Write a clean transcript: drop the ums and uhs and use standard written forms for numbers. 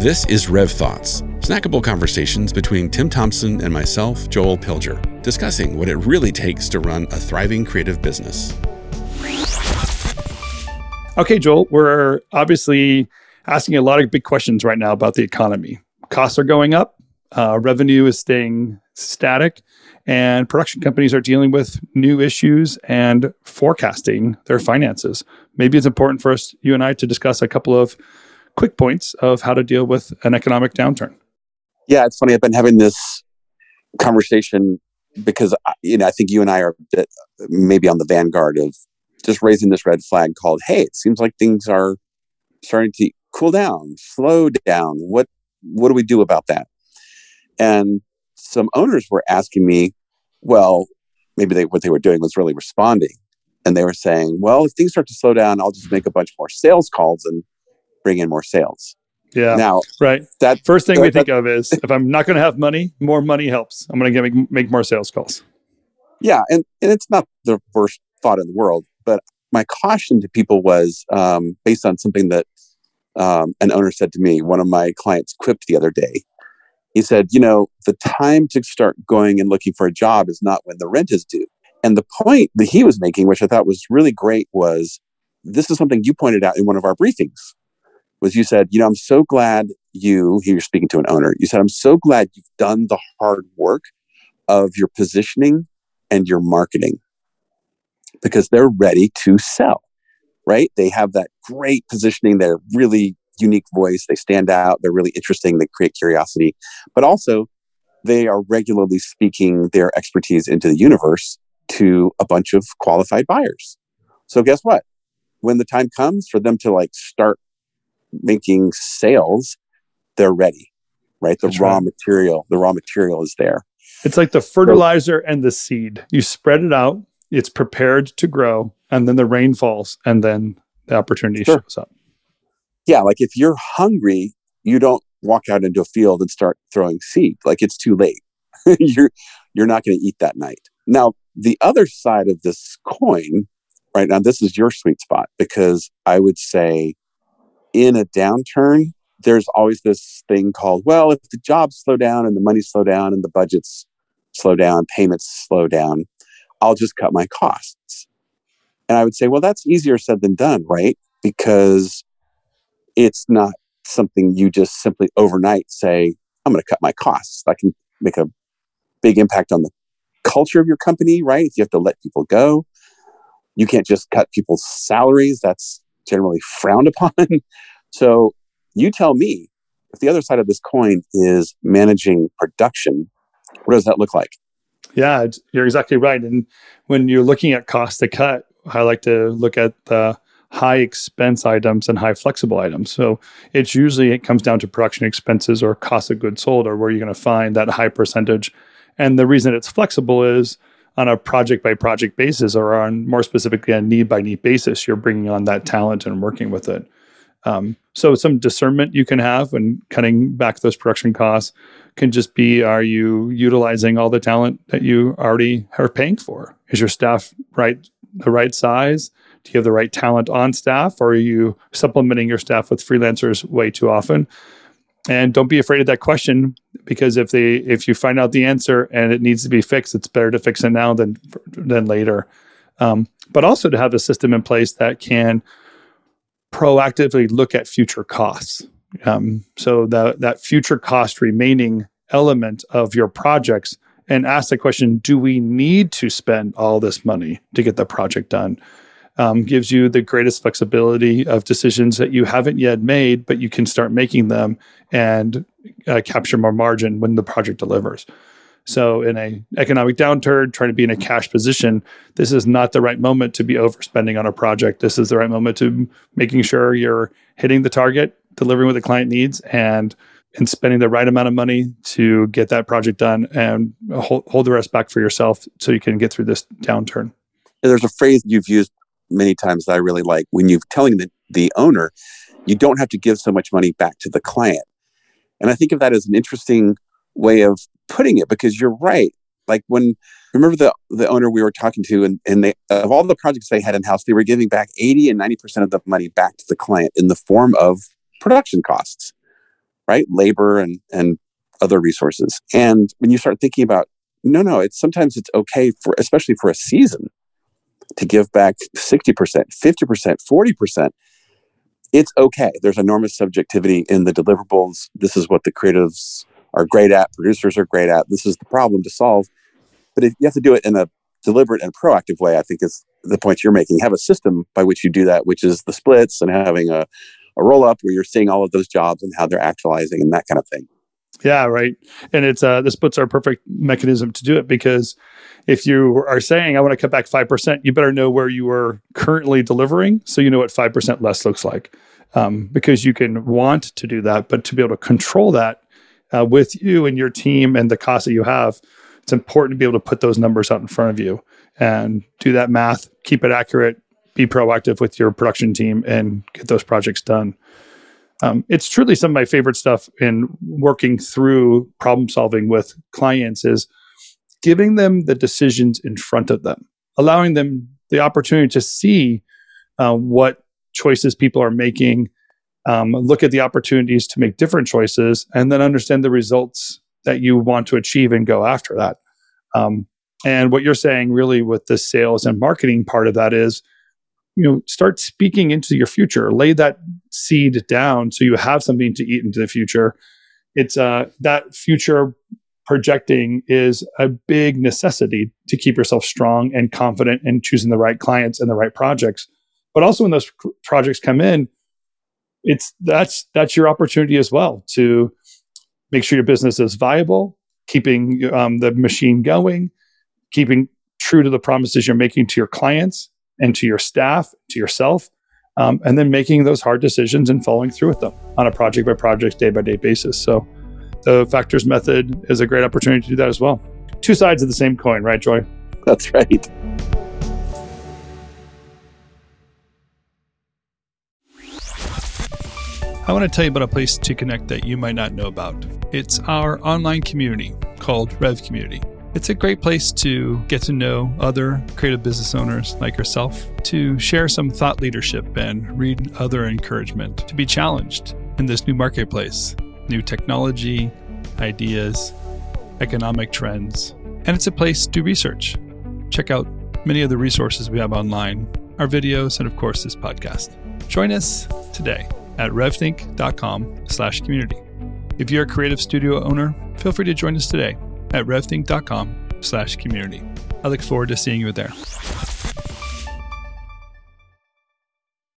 This is Rev Thoughts, snackable conversations between Tim Thompson and myself, Joel Pilger, discussing what it really takes to run a thriving creative business. Okay, Joel, we're obviously asking a lot of big questions right now about the economy. Costs are going up, revenue is staying static, and production companies are dealing with new issues and forecasting their finances. Maybe it's important for us, you and I, to discuss a couple of quick points of how to deal with an economic downturn. Yeah, it's funny. I've been having this conversation because, I think you and I are a bit maybe on the vanguard of just raising this red flag called, hey, it seems like things are starting to cool down, slow down. What do we do about that? And some owners were asking me, well, maybe what they were doing was really responding. And they were saying, well, if things start to slow down, I'll just make a bunch more sales calls and bring in more sales. Yeah. Now, right. That first thing we think of is if I'm not going to have money, more money helps. I'm going to make more sales calls. Yeah. And it's not the worst thought in the world, but my caution to people was based on something that an owner said to me. One of my clients quipped the other day. He said, the time to start going and looking for a job is not when the rent is due. And the point that he was making, which I thought was really great, was this is something you pointed out in one of our briefings. Was you said, I'm so glad you're speaking to an owner. You said, I'm so glad you've done the hard work of your positioning and your marketing because they're ready to sell, right? They have that great positioning. They're really unique voice. They stand out. They're really interesting. They create curiosity, but also they are regularly speaking their expertise into the universe to a bunch of qualified buyers. So guess what? When the time comes for them to start making sales, they're ready, right? The raw material is there. It's like the fertilizer and the seed. You spread it out, it's prepared to grow, and then the rain falls, and then the opportunity shows up. Yeah, if you're hungry, you don't walk out into a field and start throwing seed. It's too late. You're not going to eat that night. Now, the other side of this coin, right now, this is your sweet spot, because I would say in a downturn, there's always this thing called, well, if the jobs slow down and the money slow down and the budgets slow down, payments slow down, I'll just cut my costs. And I would say, well, that's easier said than done, right? Because it's not something you just simply overnight say, I'm going to cut my costs. That can make a big impact on the culture of your company, right? If you have to let people go, you can't just cut people's salaries. That's generally frowned upon. So you tell me, if the other side of this coin is managing production, what does that look like? Yeah, you're exactly right. And when you're looking at cost to cut, I like to look at the high expense items and high flexible items. So it comes down to production expenses or cost of goods sold, or where you're going to find that high percentage. And the reason it's flexible is on a project by project basis, or on more specifically a need by need basis, you're bringing on that talent and working with it. So some discernment you can have when cutting back those production costs can just be, are you utilizing all the talent that you already are paying for? Is your staff the right size? Do you have the right talent on staff? Or are you supplementing your staff with freelancers way too often? And don't be afraid of that question, because if you find out the answer and it needs to be fixed, it's better to fix it now than later. But also to have a system in place that can proactively look at future costs. So that future cost remaining element of your projects, and ask the question, do we need to spend all this money to get the project done? Gives you the greatest flexibility of decisions that you haven't yet made, but you can start making them and capture more margin when the project delivers. So in an economic downturn, trying to be in a cash position, this is not the right moment to be overspending on a project. This is the right moment to making sure you're hitting the target, delivering what the client needs, and spending the right amount of money to get that project done, and hold the rest back for yourself so you can get through this downturn. There's a phrase you've used many times that I really like, when you're telling the owner, you don't have to give so much money back to the client. And I think of that as an interesting way of putting it, because you're right. Remember the owner we were talking to, and they, of all the projects they had in-house, they were giving back 80 and 90% of the money back to the client in the form of production costs. right? Labor and other resources. And when you start thinking about, no, sometimes it's okay especially for a season, to give back 60%, 50%, 40%. It's okay. There's enormous subjectivity in the deliverables. This is what the creatives are great at, producers are great at. This is the problem to solve. But if you have to do it in a deliberate and proactive way, I think is the point you're making. Have a system by which you do that, which is the splits and having a roll-up where you're seeing all of those jobs and how they're actualizing and that kind of thing. Yeah, right. And it's the splits are a perfect mechanism to do it, because if you are saying, I want to cut back 5%, you better know where you are currently delivering, so you know what 5% less looks like. Because you can want to do that, but to be able to control that with you and your team and the cost that you have, it's important to be able to put those numbers out in front of you and do that math, keep it accurate, be proactive with your production team, and get those projects done. It's truly some of my favorite stuff in working through problem solving with clients is giving them the decisions in front of them, allowing them the opportunity to see what choices people are making, look at the opportunities to make different choices, and then understand the results that you want to achieve and go after that. And what you're saying really with the sales and marketing part of that is, start speaking into your future, lay that seed down so you have something to eat into the future. It's that future projecting is a big necessity to keep yourself strong and confident in choosing the right clients and the right projects. But also when those projects come in, that's your opportunity as well to make sure your business is viable, keeping the machine going, keeping true to the promises you're making to your clients and to your staff, to yourself, and then making those hard decisions and following through with them on a project by project, day by day basis. So the Factors method is a great opportunity to do that as well. Two sides of the same coin, right, Joy? That's right. I want to tell you about a place to connect that you might not know about. It's our online community called Rev Community. It's a great place to get to know other creative business owners like yourself, to share some thought leadership and read other encouragement, to be challenged in this new marketplace, new technology, ideas, economic trends. And it's a place to do research. Check out many of the resources we have online, our videos, and of course, this podcast. Join us today at revthink.com/community. If you're a creative studio owner, feel free to join us today at revthink.com/community. I look forward to seeing you there.